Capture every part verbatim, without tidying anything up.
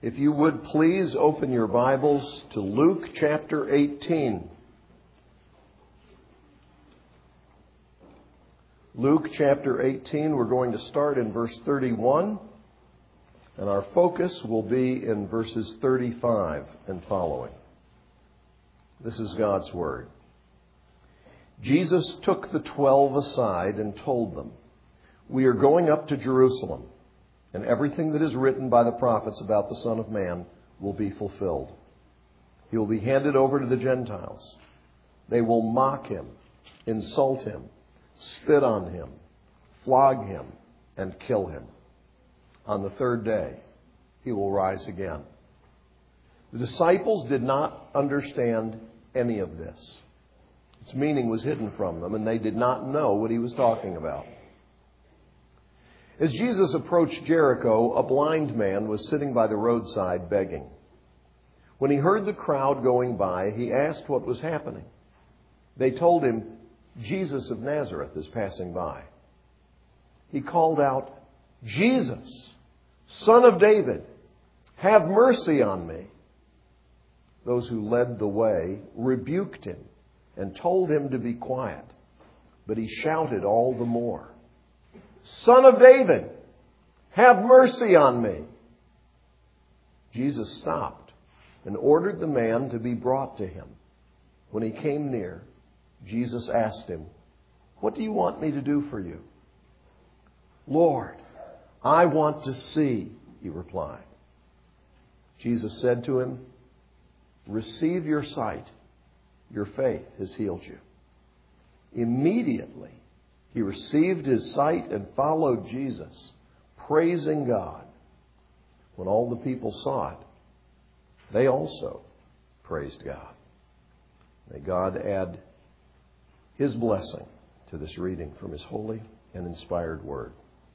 If you would please open your Bibles to Luke chapter eighteen. Luke chapter eighteen, we're going to start in verse thirty-one, and our focus will be in verses thirty-five and following. This is God's Word. Jesus took the twelve aside and told them, "We are going up to Jerusalem, and everything that is written by the prophets about the Son of Man will be fulfilled. He will be handed over to the Gentiles. They will mock him, insult him, spit on him, flog him, and kill him. On the third day, he will rise again." The disciples did not understand any of this. Its meaning was hidden from them, and they did not know what he was talking about. As Jesus approached Jericho, a blind man was sitting by the roadside begging. When he heard the crowd going by, he asked what was happening. They told him, "Jesus of Nazareth is passing by." He called out, "Jesus, Son of David, have mercy on me." Those who led the way rebuked him and told him to be quiet, but he shouted all the more, "Son of David, have mercy on me." Jesus stopped and ordered the man to be brought to him. When he came near, Jesus asked him, "What do you want me to do for you?" "Lord, I want to see," he replied. Jesus said to him, "Receive your sight. Your faith has healed you." Immediately, he received his sight and followed Jesus, praising God. When all the people saw it, they also praised God. May God add His blessing to this reading from His holy and inspired Word.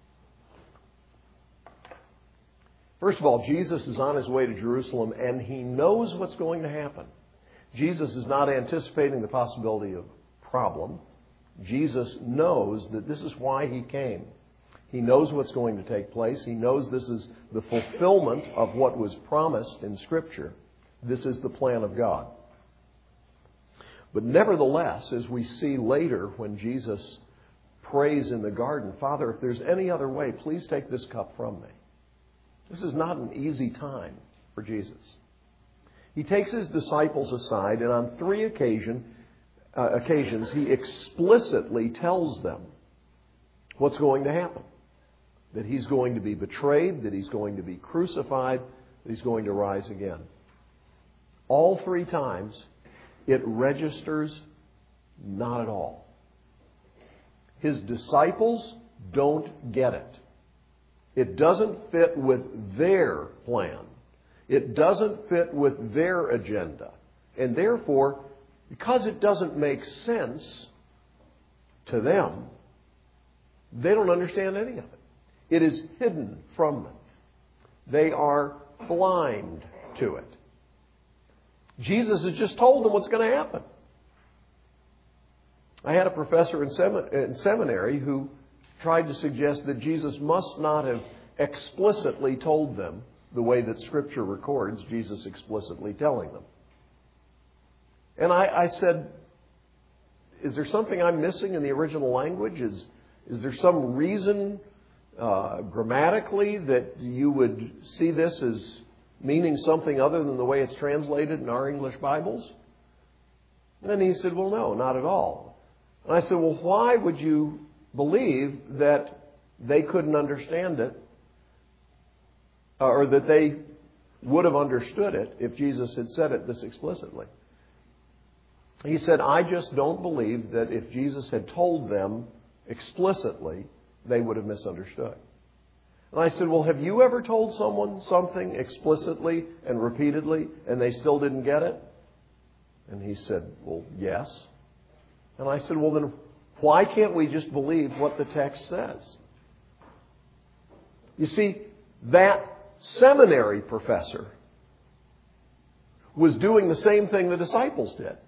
First of all, Jesus is on His way to Jerusalem, and He knows what's going to happen. Jesus is not anticipating the possibility of problem. Jesus knows that this is why He came. He knows what's going to take place. He knows this is the fulfillment of what was promised in Scripture. This is the plan of God. But nevertheless, as we see later when Jesus prays in the garden, "Father, if there's any other way, please take this cup from me." This is not an easy time for Jesus. He takes His disciples aside, and on three occasion, uh, occasions, He explicitly tells them what's going to happen. That He's going to be betrayed, that He's going to be crucified, that He's going to rise again. All three times, it registers not at all. His disciples don't get it. It doesn't fit with their plan. It doesn't fit with their agenda. And therefore, because it doesn't make sense to them, they don't understand any of it. It is hidden from them. They are blind to it. Jesus has just told them what's going to happen. I had a professor in, semin- in seminary who tried to suggest that Jesus must not have explicitly told them the way that Scripture records Jesus explicitly telling them. And I, I said, is there something I'm missing in the original language? Is, is there some reason uh, grammatically that you would see this as meaning something other than the way it's translated in our English Bibles? And he said, well, no, not at all. And I said, well, why would you believe that they couldn't understand it, or that they would have understood it if Jesus had said it this explicitly? He said, I just don't believe that if Jesus had told them explicitly, they would have misunderstood. And I said, well, have you ever told someone something explicitly and repeatedly and they still didn't get it? And he said, well, yes. And I said, well, then why can't we just believe what the text says? You see, that seminary professor was doing the same thing the disciples did.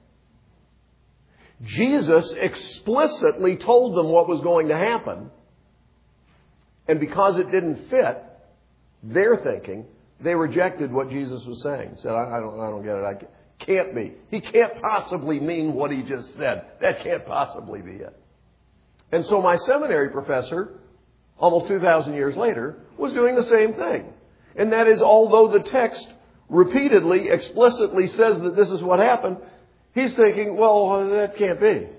Jesus explicitly told them what was going to happen, and because it didn't fit their thinking, They rejected what Jesus was saying. Said, I, I don't, I don't get it. I can't, can't be. He can't possibly mean what he just said. That can't possibly be it. And so my seminary professor, almost two thousand years later, was doing the same thing. And that is, although the text repeatedly, explicitly says that this is what happened, he's thinking, well, that can't be.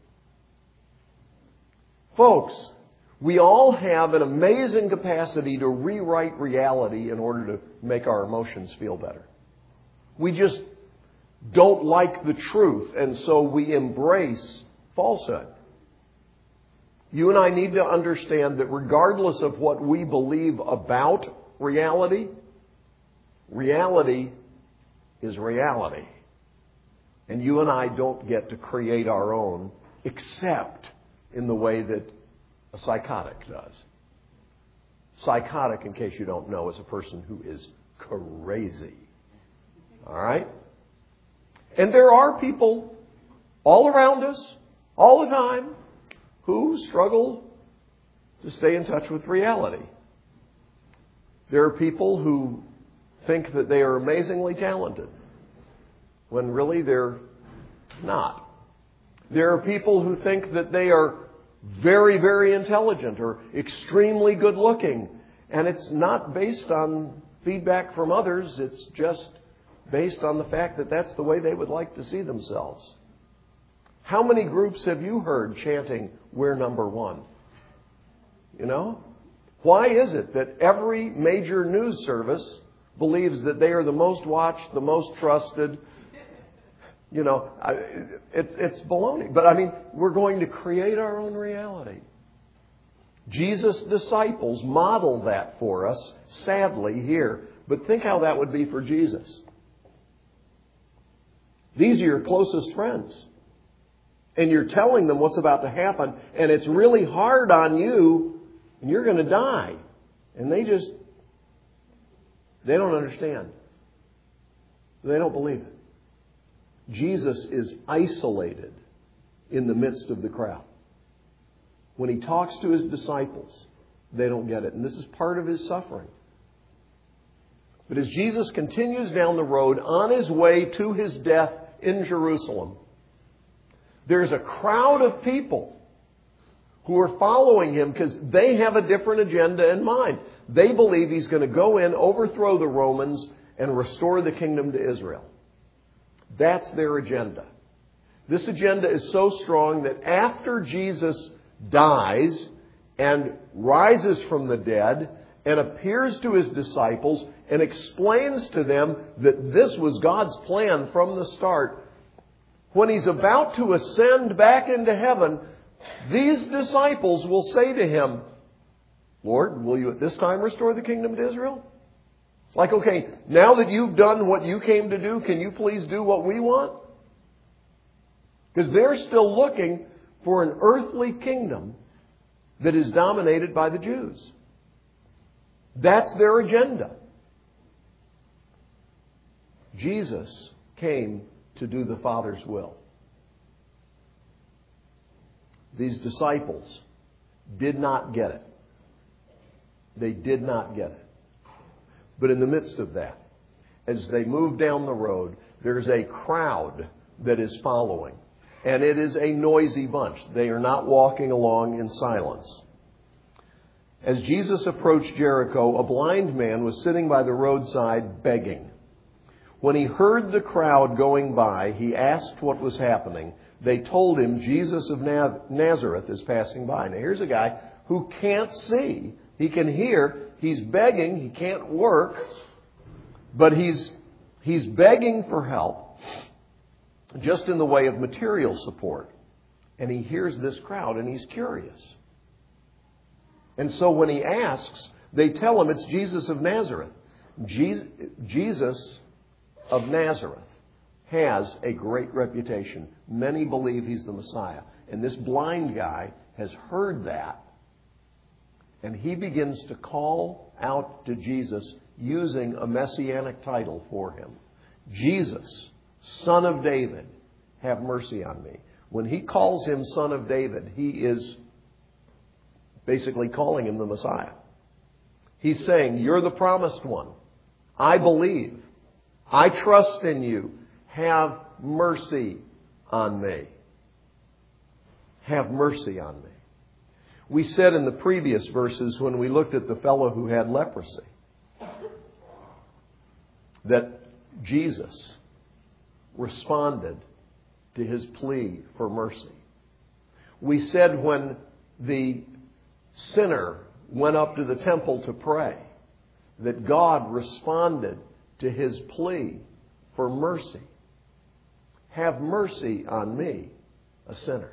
Folks, we all have an amazing capacity to rewrite reality in order to make our emotions feel better. We just don't like the truth, and so we embrace falsehood. You and I need to understand that regardless of what we believe about reality, reality is reality. And you and I don't get to create our own, except in the way that a psychotic does. Psychotic, in case you don't know, is a person who is crazy. All right? And there are people all around us, all the time, who struggle to stay in touch with reality. There are people who think that they are amazingly talented, when really they're not. There are people who think that they are very, very intelligent or extremely good looking, and it's not based on feedback from others. It's just based on the fact that that's the way they would like to see themselves. How many groups have you heard chanting, "We're number one"? You know? Why is it that every major news service believes that they are the most watched, the most trusted? You know, it's, it's baloney. But I mean, we're going to create our own reality. Jesus' disciples model that for us, sadly, here. But think how that would be for Jesus. These are your closest friends. And you're telling them what's about to happen. And it's really hard on you. And you're going to die. And they just, they don't understand. They don't believe it. Jesus is isolated in the midst of the crowd. When he talks to his disciples, they don't get it. And this is part of his suffering. But as Jesus continues down the road on his way to his death in Jerusalem, there's a crowd of people who are following him because they have a different agenda in mind. They believe he's going to go in, overthrow the Romans, and restore the kingdom to Israel. That's their agenda. This agenda is so strong that after Jesus dies and rises from the dead and appears to his disciples and explains to them that this was God's plan from the start, when he's about to ascend back into heaven, these disciples will say to him, "Lord, will you at this time restore the kingdom to Israel?" It's like, okay, now that you've done what you came to do, can you please do what we want? Because they're still looking for an earthly kingdom that is dominated by the Jews. That's their agenda. Jesus came to do the Father's will. These disciples did not get it. They did not get it. But in the midst of that, as they move down the road, there's a crowd that is following. And it is a noisy bunch. They are not walking along in silence. As Jesus approached Jericho, a blind man was sitting by the roadside begging. When he heard the crowd going by, he asked what was happening. They told him Jesus of Nazareth is passing by. Now here's a guy who can't see. He can hear. He's begging. He can't work. But he's, he's begging for help, just in the way of material support. And he hears this crowd and he's curious. And so when he asks, they tell him it's Jesus of Nazareth. Jesus of Nazareth has a great reputation. Many believe he's the Messiah. And this blind guy has heard that. And he begins to call out to Jesus using a messianic title for him. Jesus, Son of David, have mercy on me. When he calls him Son of David, he is basically calling him the Messiah. He's saying, you're the promised one. I believe. I trust in you. Have mercy on me. Have mercy on me. We said in the previous verses when we looked at the fellow who had leprosy that Jesus responded to his plea for mercy. We said when the sinner went up to the temple to pray that God responded to his plea for mercy. Have mercy on me, a sinner.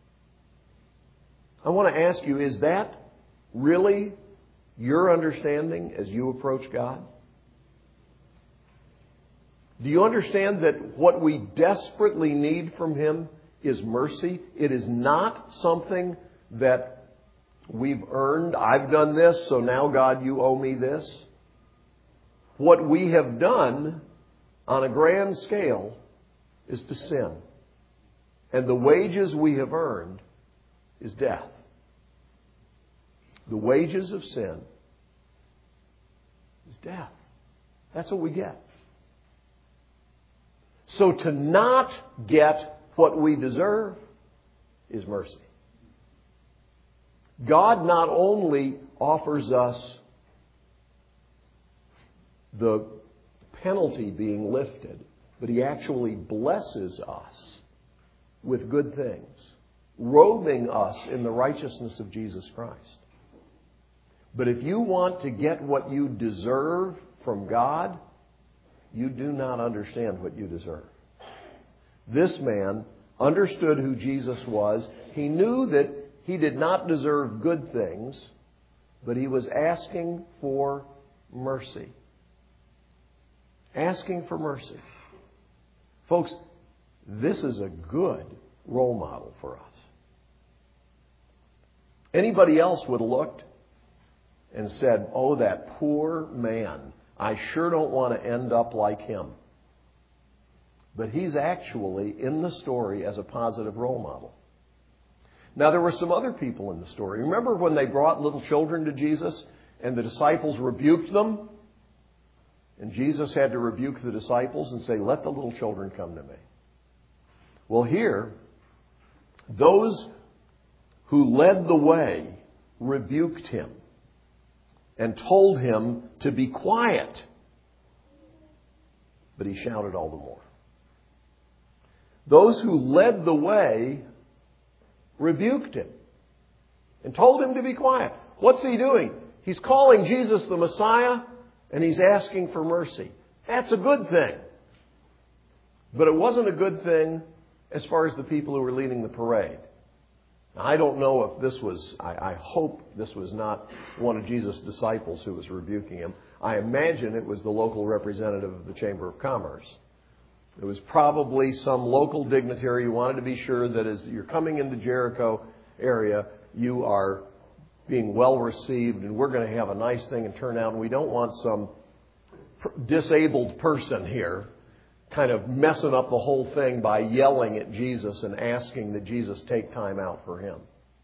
I want to ask you, is that really your understanding as you approach God? Do you understand that what we desperately need from Him is mercy? It is not something that we've earned. I've done this, so now God, you owe me this. What we have done on a grand scale is to sin. And the wages we have earned is death. The wages of sin is death. That's what we get. So to not get what we deserve is mercy. God not only offers us the penalty being lifted, but He actually blesses us with good things, robing us in the righteousness of Jesus Christ. But if you want to get what you deserve from God, you do not understand what you deserve. This man understood who Jesus was. He knew that he did not deserve good things, but he was asking for mercy. Asking for mercy. Folks, this is a good role model for us. Anybody else would have looked and said, oh, that poor man. I sure don't want to end up like him. But he's actually in the story as a positive role model. Now, there were some other people in the story. Remember when they brought little children to Jesus and the disciples rebuked them? And Jesus had to rebuke the disciples and say, let the little children come to me. Well, here, those who led the way rebuked him and told him to be quiet. But he shouted all the more. Those who led the way rebuked him and told him to be quiet. What's he doing? He's calling Jesus the Messiah and he's asking for mercy. That's a good thing. But it wasn't a good thing as far as the people who were leading the parade. Now, I don't know if this was, I, I hope this was not one of Jesus' disciples who was rebuking him. I imagine it was the local representative of the Chamber of Commerce. It was probably some local dignitary who wanted to be sure that as you're coming into Jericho area, you are being well received and we're going to have a nice thing and turn out. And we don't want some disabled person here kind of messing up the whole thing by yelling at Jesus and asking that Jesus take time out for him.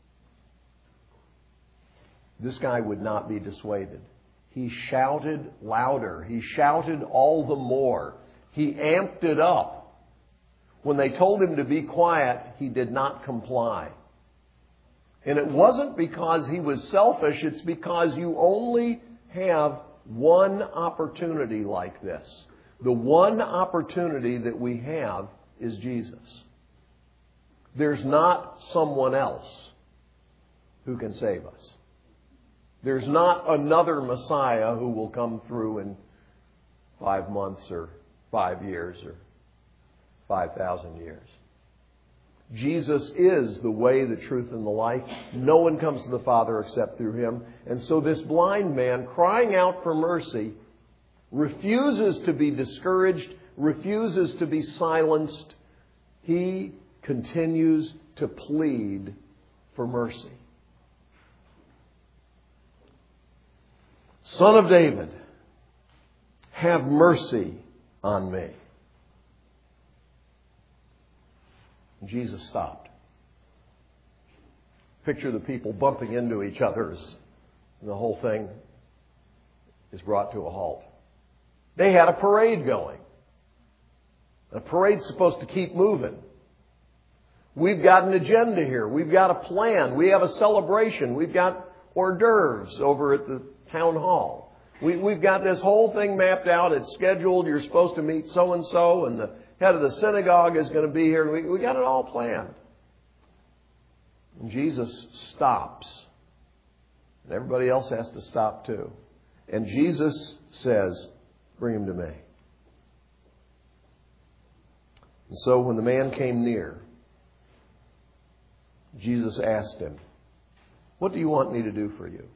This guy would not be dissuaded. He shouted louder. He shouted all the more. He amped it up. When they told him to be quiet, he did not comply. And it wasn't because he was selfish. It's because you only have one opportunity like this. The one opportunity that we have is Jesus. There's not someone else who can save us. There's not another Messiah who will come through in five months or five years or five thousand years. Jesus is the way, the truth, and the life. No one comes to the Father except through Him. And so this blind man, crying out for mercy, refuses to be discouraged, refuses to be silenced. He continues to plead for mercy. Son of David, have mercy on me. And Jesus stopped. Picture the people bumping into each other as the whole thing is brought to a halt. They had a parade going. A parade's supposed to keep moving. We've got an agenda here. We've got a plan. We have a celebration. We've got hors d'oeuvres over at the town hall. We, we've got this whole thing mapped out. It's scheduled. You're supposed to meet so-and-so, and the head of the synagogue is going to be here. We, we got it all planned. And Jesus stops. And everybody else has to stop too. And Jesus says, bring him to me. And so when the man came near, Jesus asked him, what do you want me to do for you?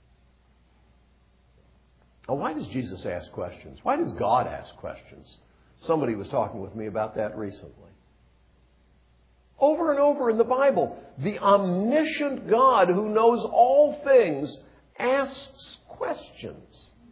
Now, why does Jesus ask questions? Why does God ask questions? Somebody was talking with me about that recently. Over and over in the Bible, the omniscient God who knows all things asks questions.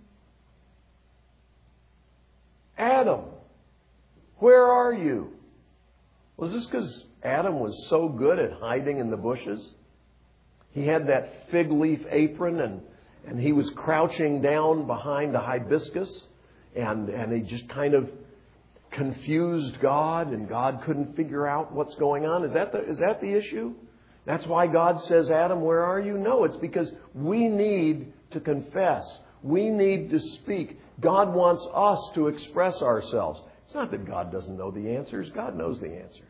Adam, where are you? Was this because Adam was so good at hiding in the bushes? He had that fig leaf apron and, and he was crouching down behind a hibiscus and, and he just kind of confused God and God couldn't figure out what's going on. Is that the, is that the issue? That's why God says, Adam, where are you? No, it's because we need to confess. We need to speak. God wants us to express ourselves. It's not that God doesn't know the answers. God knows the answers.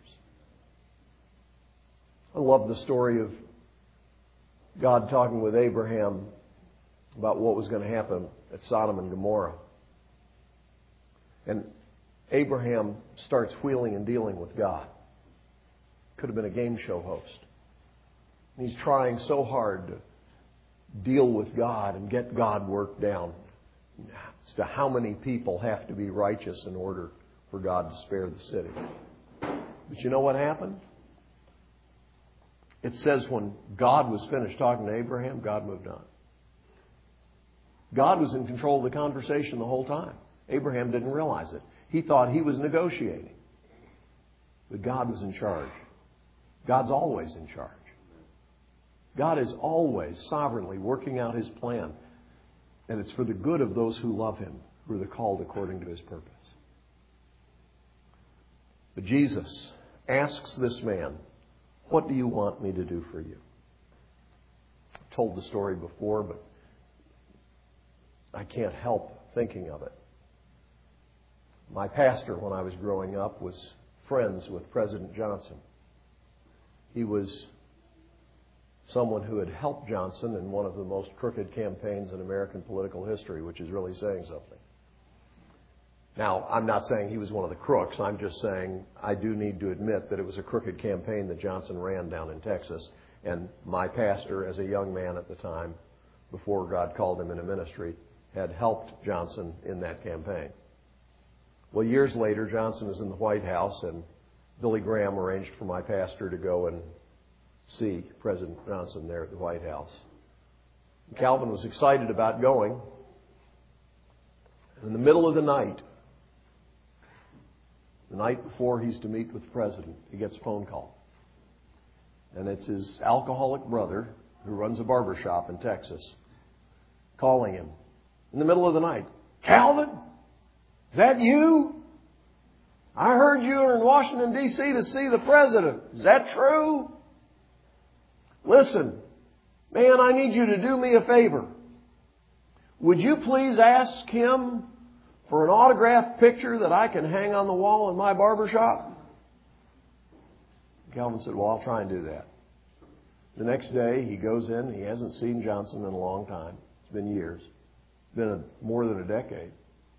I love the story of God talking with Abraham about what was going to happen at Sodom and Gomorrah. And Abraham starts wheeling and dealing with God. Could have been a game show host. And he's trying so hard to deal with God and get God worked down as to how many people have to be righteous in order for God to spare the city. But you know what happened? It says when God was finished talking to Abraham, God moved on. God was in control of the conversation the whole time. Abraham didn't realize it. He thought he was negotiating. But God was in charge. God's always in charge. God is always sovereignly working out His plan. And it's for the good of those who love Him, who are the called according to His purpose. But Jesus asks this man, what do you want me to do for you? I've told the story before, but I can't help thinking of it. My pastor, when I was growing up, was friends with President Johnson. He was someone who had helped Johnson in one of the most crooked campaigns in American political history, which is really saying something. Now, I'm not saying he was one of the crooks. I'm just saying I do need to admit that it was a crooked campaign that Johnson ran down in Texas. And my pastor, as a young man at the time, before God called him into ministry, had helped Johnson in that campaign. Well, years later, Johnson was in the White House, and Billy Graham arranged for my pastor to go and see President Johnson there at the White House. Calvin was excited about going. In the middle of the night, the night before he's to meet with the president, he gets a phone call. And it's his alcoholic brother, who runs a barber shop in Texas, calling him in the middle of the night. Calvin, is that you? I heard you were in Washington, D C to see the president. Is that true? Listen, man, I need you to do me a favor. Would you please ask him for an autographed picture that I can hang on the wall in my barber shop? Calvin said, well, I'll try and do that. The next day, he goes in. He hasn't seen Johnson in a long time. It's been years. It's been a, more than a decade.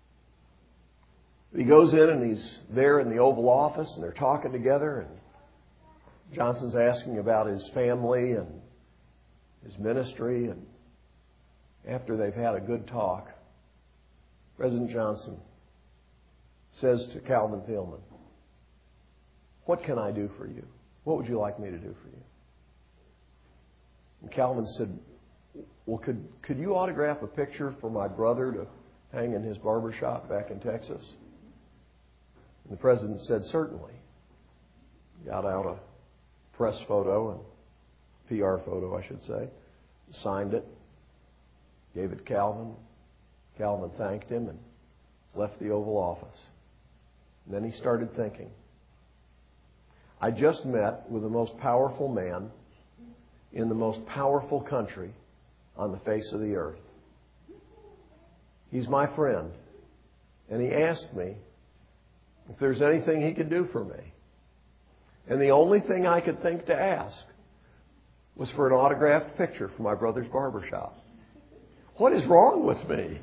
He goes in and he's there in the Oval Office and they're talking together, and Johnson's asking about his family and his ministry, and after they've had a good talk, President Johnson says to Calvin Thielman, what can I do for you? What would you like me to do for you? And Calvin said, well, could, could you autograph a picture for my brother to hang in his barber shop back in Texas? And the president said, certainly. Got out a press photo, and P R photo, I should say, signed it, gave it to Calvin. Calvin thanked him and left the Oval Office. And then he started thinking. I just met with the most powerful man in the most powerful country on the face of the earth. He's my friend. And he asked me if there's anything he could do for me. And the only thing I could think to ask was for an autographed picture for my brother's barbershop. What is wrong with me?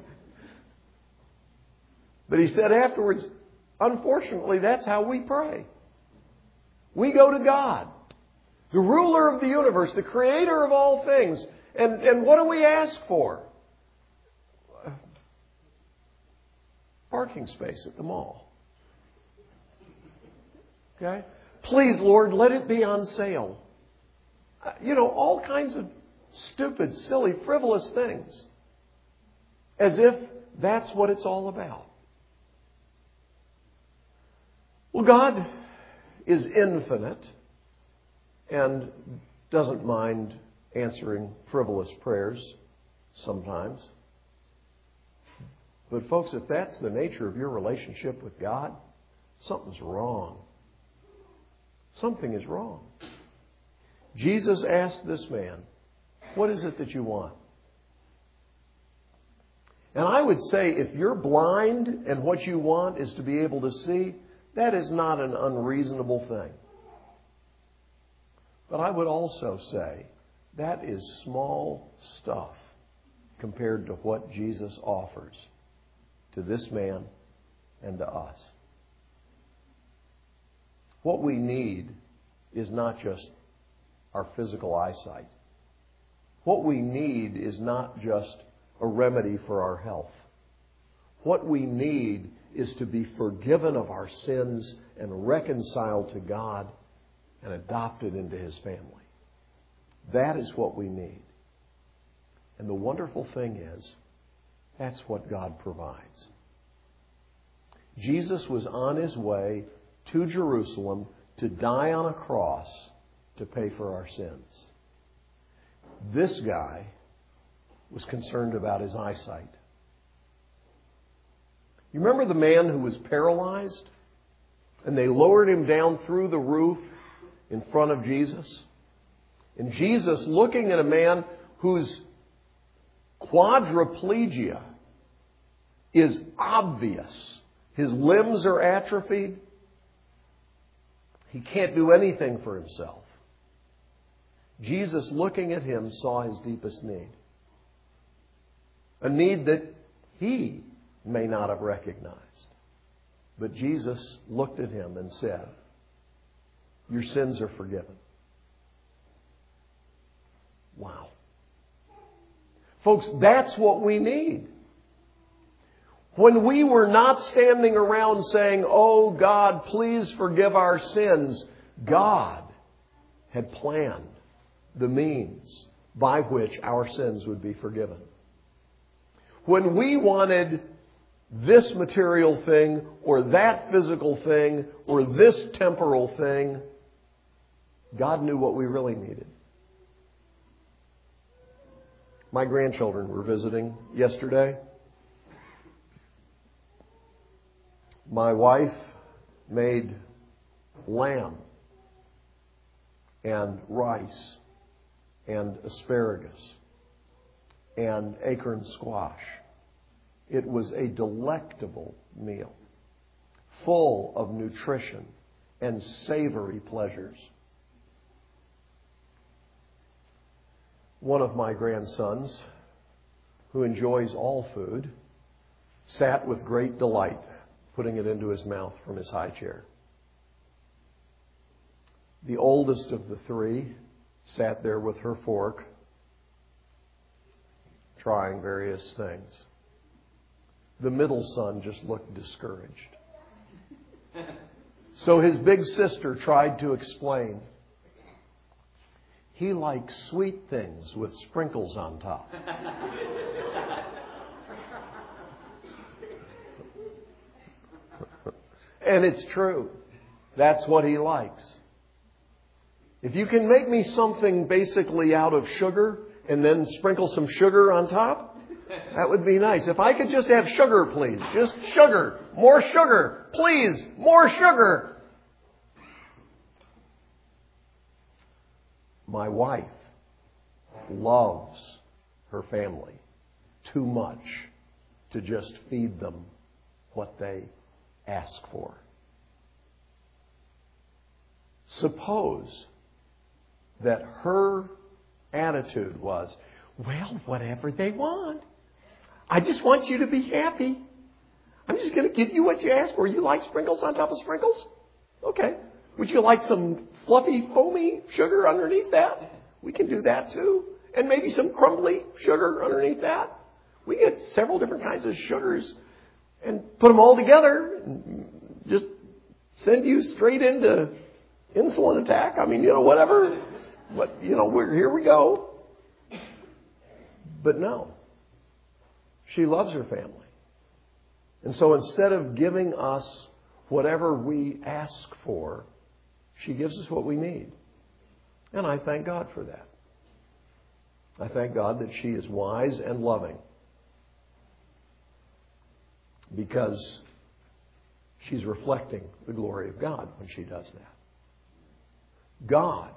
But he said afterwards, unfortunately, that's how we pray. We go to God, the ruler of the universe, the creator of all things. And, and what do we ask for? Parking space at the mall. Okay? Please, Lord, let it be on sale. You know, all kinds of stupid, silly, frivolous things. As if that's what it's all about. Well, God is infinite and doesn't mind answering frivolous prayers sometimes. But folks, if that's the nature of your relationship with God, something's wrong. Something is wrong. Jesus asked this man, what is it that you want? And I would say if you're blind and what you want is to be able to see, that is not an unreasonable thing. But I would also say that is small stuff compared to what Jesus offers to this man and to us. What we need is not just our physical eyesight. What we need is not just a remedy for our health. What we need is to be forgiven of our sins and reconciled to God and adopted into His family. That is what we need. And the wonderful thing is, that's what God provides. Jesus was on His way to Jerusalem to die on a cross to pay for our sins. This guy was concerned about his eyesight. You remember the man who was paralyzed? And they lowered him down through the roof in front of Jesus. And Jesus, looking at a man whose quadriplegia is obvious, his limbs are atrophied, he can't do anything for himself. Jesus, looking at him, saw his deepest need. A need that he may not have recognized. But Jesus looked at him and said, your sins are forgiven. Wow. Folks, that's what we need. When we were not standing around saying, oh God, please forgive our sins, God had planned the means by which our sins would be forgiven. When we wanted this material thing or that physical thing or this temporal thing, God knew what we really needed. My grandchildren were visiting yesterday. My wife made lamb and rice and asparagus and acorn squash. It was a delectable meal, full of nutrition and savory pleasures. One of my grandsons, who enjoys all food, sat with great delight, putting it into his mouth from his high chair. The oldest of the three sat there with her fork, trying various things. The middle son just looked discouraged. So his big sister tried to explain. He likes sweet things with sprinkles on top. And it's true. That's what he likes. If you can make me something basically out of sugar and then sprinkle some sugar on top, That would be nice. If I could just have sugar, please. Just sugar. More sugar. Please. More sugar. My wife loves her family too much to just feed them what they ask for. Suppose that her attitude was, well, whatever they want. I just want you to be happy. I'm just going to give you what you ask for. You like sprinkles on top of sprinkles? Okay. Would you like some fluffy, foamy sugar underneath that? We can do that too. And maybe some crumbly sugar underneath that. We get several different kinds of sugars and put them all together and just send you straight into insulin attack. I mean, you know, whatever. But, you know, we're, here we go. But no. She loves her family. And so instead of giving us whatever we ask for, she gives us what we need. And I thank God for that. I thank God that she is wise and loving. Because she's reflecting the glory of God when she does that. God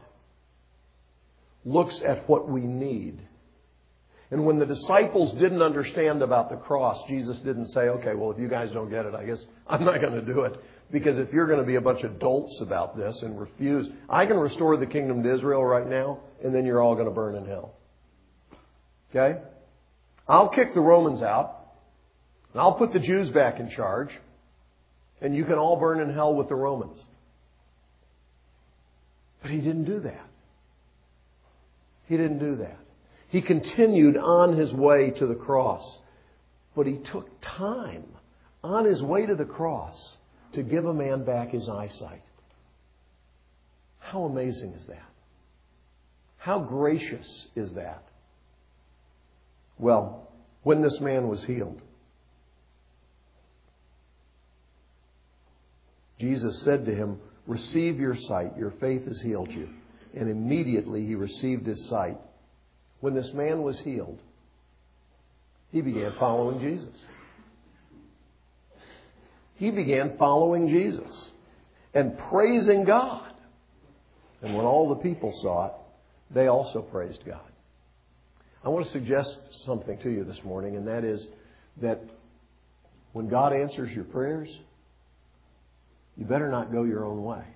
looks at what we need. And when the disciples didn't understand about the cross, Jesus didn't say, okay, well, if you guys don't get it, I guess I'm not going to do it. Because if you're going to be a bunch of dolts about this and refuse, I can restore the kingdom to Israel right now, and then you're all going to burn in hell. Okay? I'll kick the Romans out, and I'll put the Jews back in charge, and you can all burn in hell with the Romans. But he didn't do that. He didn't do that. He continued on his way to the cross. But he took time on his way to the cross to give a man back his eyesight. How amazing is that? How gracious is that? Well, when this man was healed, Jesus said to him, receive your sight. Your faith has healed you. And immediately he received his sight. When this man was healed, he began following Jesus. He began following Jesus and praising God. And when all the people saw it, they also praised God. I want to suggest something to you this morning, and that is that when God answers your prayers, you better not go your own way.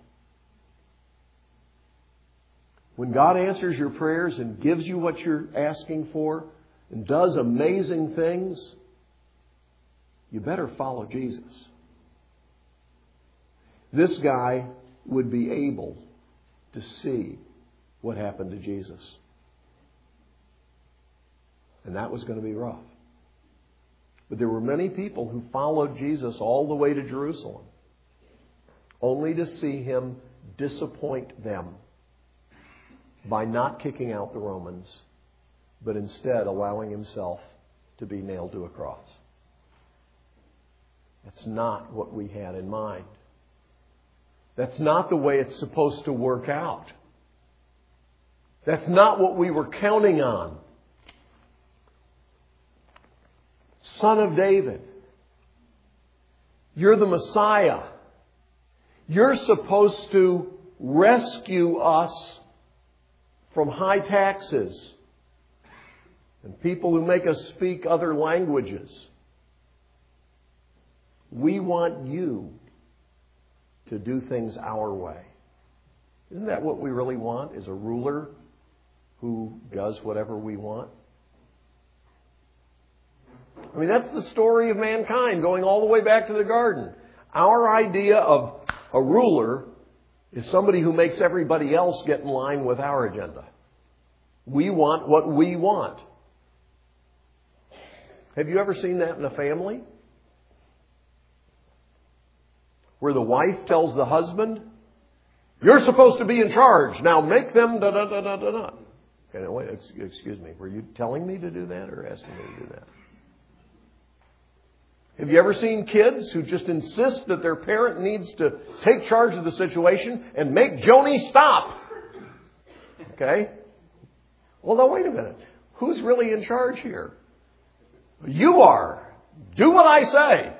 When God answers your prayers and gives you what you're asking for and does amazing things, you better follow Jesus. This guy would be able to see what happened to Jesus. And that was going to be rough. But there were many people who followed Jesus all the way to Jerusalem, only to see him disappoint them by not kicking out the Romans, but instead allowing himself to be nailed to a cross. That's not what we had in mind. That's not the way it's supposed to work out. That's not what we were counting on. Son of David, you're the Messiah. You're supposed to rescue us from high taxes and people who make us speak other languages. We want you to do things our way. Isn't that what we really want? Is a ruler who does whatever we want? I mean, that's the story of mankind going all the way back to the garden. Our idea of a ruler is somebody who makes everybody else get in line with our agenda. We want what we want. Have you ever seen that in a family? Where the wife tells the husband, you're supposed to be in charge. Now make them da da da da da da. Okay, wait, excuse me. Were you telling me to do that or asking me to do that? Have you ever seen kids who just insist that their parent needs to take charge of the situation and make Joni stop? Okay? Well, now wait a minute. Who's really in charge here? You are. Do what I say.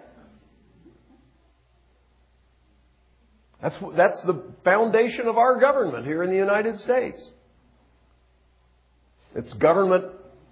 That's, that's the foundation of our government here in the United States. It's government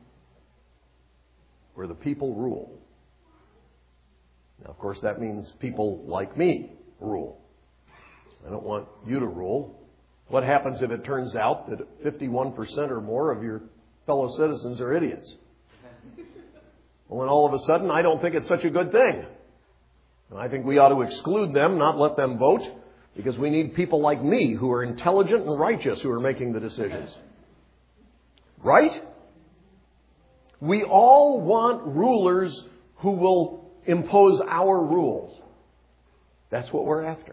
where the people rule. Now, of course, that means people like me rule. I don't want you to rule. What happens if it turns out that fifty-one percent or more of your fellow citizens are idiots? Well, then all of a sudden, I don't think it's such a good thing. And I think we ought to exclude them, not let them vote, because we need people like me who are intelligent and righteous who are making the decisions. Right? We all want rulers who will impose our rules. That's what we're after.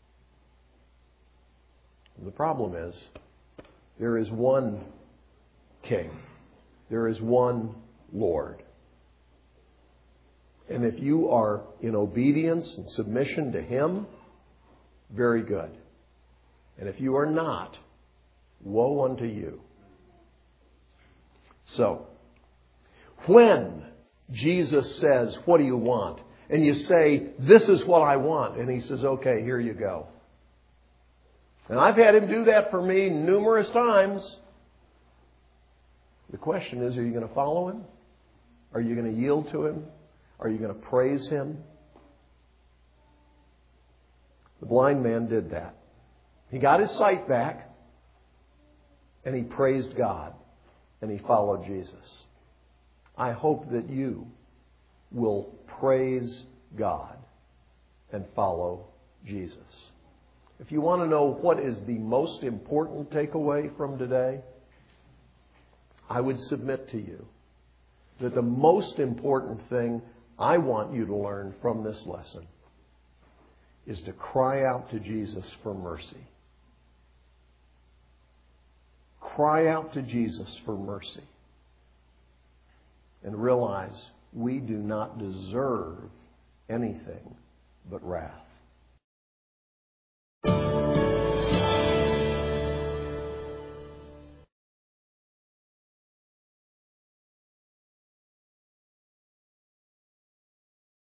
The problem is, there is one king. There is one Lord. And if you are in obedience and submission to Him, very good. And if you are not, woe unto you. So, when Jesus says, what do you want? And you say, this is what I want. And He says, okay, here you go. And I've had Him do that for me numerous times. The question is, are you going to follow Him? Are you going to yield to Him? Are you going to praise Him? The blind man did that. He got his sight back, and he praised God, and he followed Jesus. I hope that you will praise God and follow Jesus. If you want to know what is the most important takeaway from today, I would submit to you that the most important thing I want you to learn from this lesson is to cry out to Jesus for mercy. Cry out to Jesus for mercy. And realize we do not deserve anything but wrath.